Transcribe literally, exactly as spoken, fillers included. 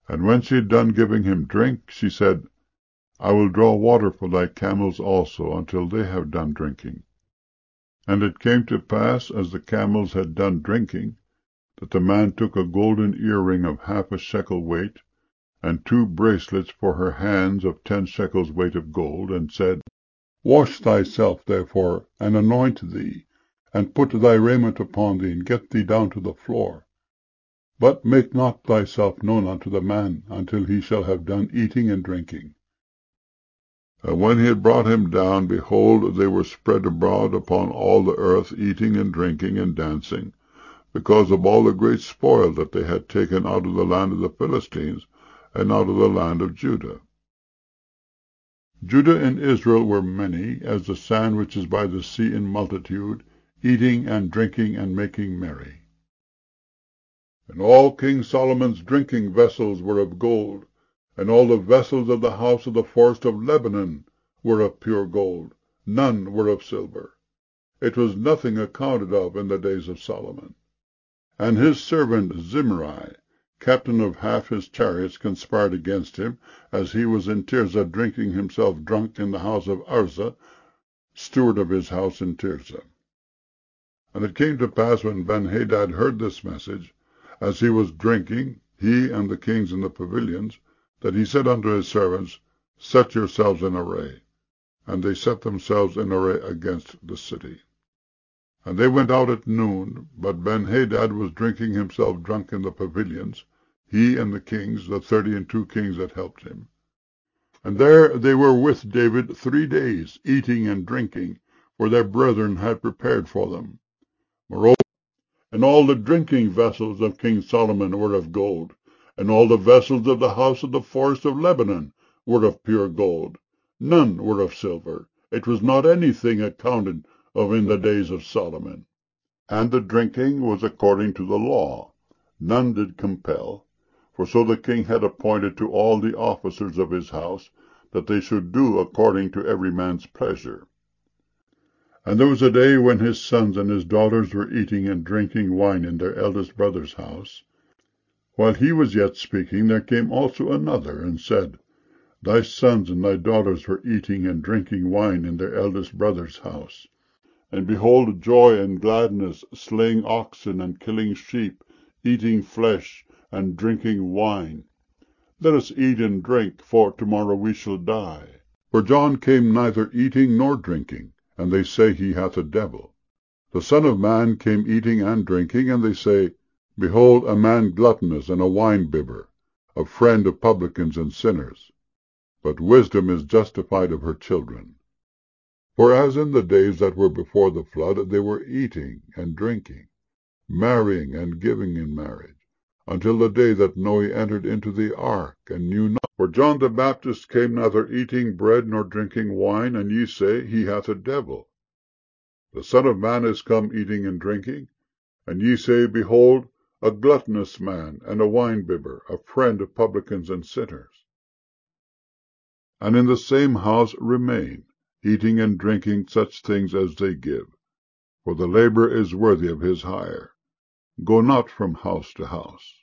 And when she had done giving him drink, she said, I will draw water for thy camels also, until they have done drinking. And it came to pass, as the camels had done drinking, that the man took a golden earring of half a shekel weight, and two bracelets for her hands of ten shekels weight of gold, and said, Wash thyself therefore, and anoint thee, and put thy raiment upon thee, and get thee down to the floor. But make not thyself known unto the man, until he shall have done eating and drinking. And when he had brought him down, behold, they were spread abroad upon all the earth, eating and drinking and dancing, because of all the great spoil that they had taken out of the land of the Philistines, and out of the land of Judah. Judah and Israel were many, as the sand which is by the sea in multitude, eating and drinking and making merry. And all King Solomon's drinking vessels were of gold, and all the vessels of the house of the forest of Lebanon were of pure gold, none were of silver. It was nothing accounted of in the days of Solomon. And his servant Zimri, captain of half his chariots, conspired against him, as he was in Tirzah drinking himself drunk in the house of Arza, steward of his house in Tirzah. And it came to pass, when Benhadad heard this message, as he was drinking, he and the kings in the pavilions, that he said unto his servants, Set yourselves in array. And they set themselves in array against the city. And they went out at noon, but Benhadad was drinking himself drunk in the pavilions, he and the kings, the thirty and two kings that helped him. And there they were with David three days, eating and drinking, for their brethren had prepared for them. Moreover, and all the drinking vessels of King Solomon were of gold, and all the vessels of the house of the forest of Lebanon were of pure gold. None were of silver. It was not anything accounted of in the days of Solomon. And the drinking was according to the law. None did compel. For so the king had appointed to all the officers of his house, that they should do according to every man's pleasure. And there was a day when his sons and his daughters were eating and drinking wine in their eldest brother's house. While he was yet speaking, there came also another, and said, Thy sons and thy daughters were eating and drinking wine in their eldest brother's house. And behold, joy and gladness, slaying oxen and killing sheep, eating flesh and drinking wine. Let us eat and drink, for tomorrow we shall die. For John came neither eating nor drinking, and they say he hath a devil. The Son of Man came eating and drinking, and they say, Behold, a man gluttonous and a wine-bibber, a friend of publicans and sinners. But wisdom is justified of her children. For as in the days that were before the flood, they were eating and drinking, marrying and giving in marriage, until the day that Noe entered into the ark, and knew not. For John the Baptist came neither eating bread nor drinking wine, and ye say, He hath a devil. The Son of Man is come eating and drinking, and ye say, Behold, a gluttonous man, and a wine-bibber, a friend of publicans and sinners. And in the same house remain, eating and drinking such things as they give, for the labourer is worthy of his hire. Go not from house to house.